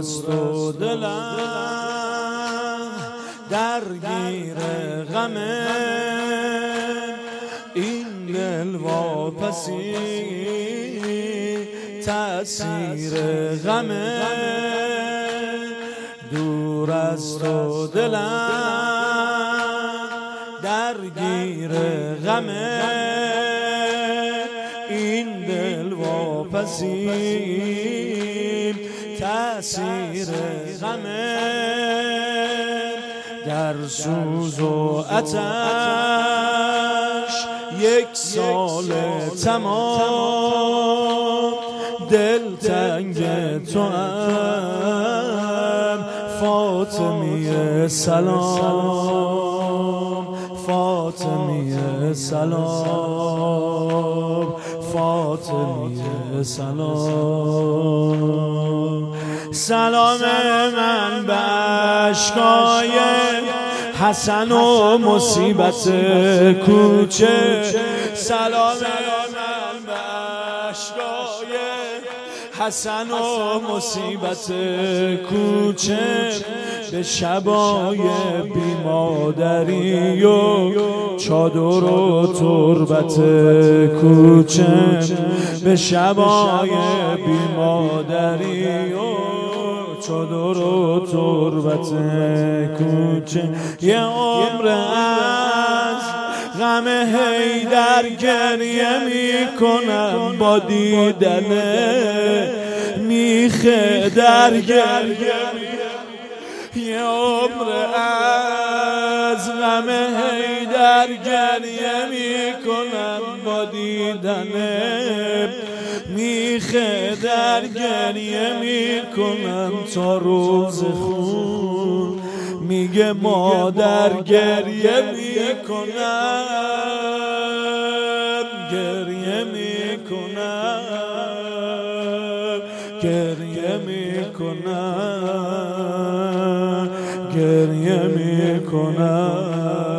است و دلم درگیر غمه، این دل واپسی تأثیر غمه. دور است و دلم درگیر غمه، این دل واپسی تأثیر غمه. در سوز و آتش یک سال تمام، دل تنگ تو ام فاطمیه سلام، فاطمیه سلام، فاطمیه سلام. سلام من به اشکای حسن و مصیبت کوچه، سلام من به اشکای حسن و مصیبت کوچه، به شبای بیمادری و چادر و تربت کوچه، به شبای بیمادری و چادر و تربت کوچه. یه عمر از غم حیدر گریه میکنم با دیدن میخ در گریه. یه عمر از غم حیدر گریه میکنم با دیدن میخ در گریه میکنم تا روز خون میگه مادر گریه میکنم، گریه میکنم، گریه میکنم، گریه میکنم.